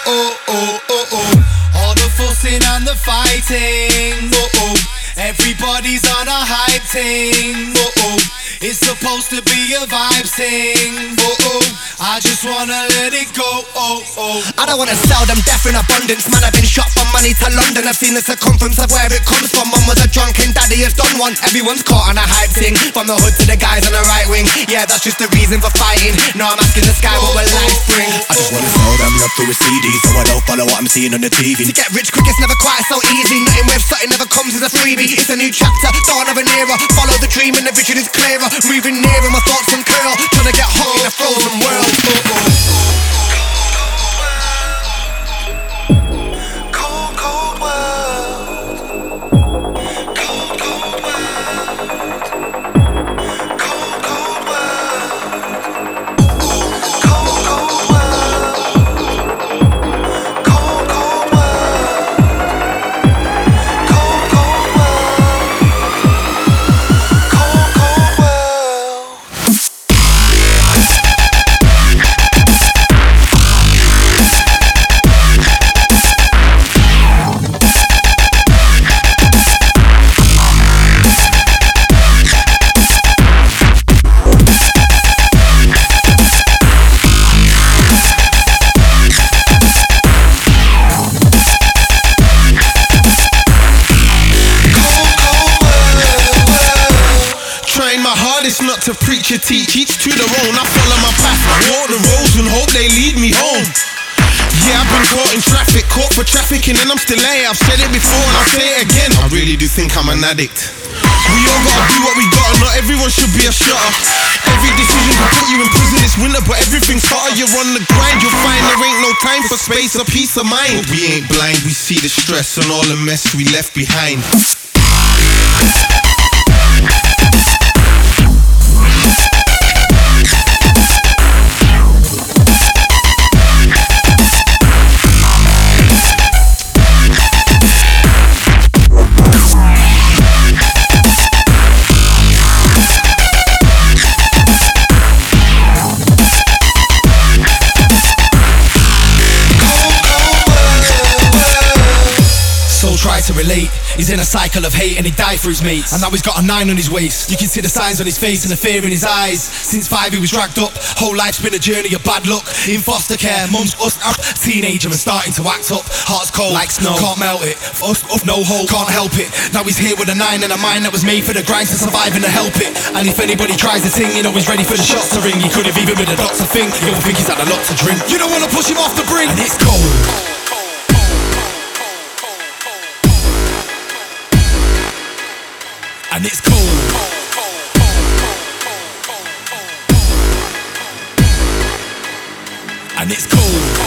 oh, oh, oh, oh. All the fussing and the fighting, oh, oh. Everybody's on a hype ting, oh, oh. It's supposed to be a vibe thing, oh, oh. I just wanna let it go, oh, oh. I don't wanna sell them death in abundance. Man, I've been shot from money to London. I've seen the circumference of where it comes from. Mum was a drunken, daddy has done one. Everyone's caught on a hype thing. From the hood to the guys on the right wing. Yeah, that's just the reason for fighting. Now I'm asking the sky what will life bring. I just wanna sell them love through a CD, so I don't follow what I'm seeing on the TV. To get rich quick, it's never quite so easy. Nothing with something never comes as a freebie. It's a new chapter, dawn of an era. Follow the dream and the vision is clearer. Moving nearer, my thoughts uncurl. Trying to get home in a frozen world, oh, oh. Not to preach or teach, each to their own. I follow my path, I walk the roads and hope they lead me home. Yeah, I've been caught in traffic, caught for trafficking, and I'm still here. I've said it before and I'll say it again. I really do think I'm an addict. We all gotta do what we gotta, not everyone should be a shutter. Every decision can put you in prison this winter, but everything's harder. You're on the grind, you'll find there ain't no time for space or peace of mind. But we ain't blind, we see the stress and all the mess we left behind. To relate, he's in a cycle of hate and he died for his mates. And now he's got a 9 on his waist. You can see the signs on his face and the fear in his eyes. Since 5 he was dragged up, whole life's been a journey of bad luck. In foster care, mum's us up, teenager and starting to act up. Heart's cold like snow, can't melt it. Us up, no hope, can't help it. Now he's here with a 9 and a mind that was made for the grind to survive and to help it. And if anybody tries the thing, you know he's ready for the shots to ring. He could have even been a doctor think, you don't think he's had a lot to drink. You don't wanna push him off the brink, and it's cold. And it's cold. And it's cold.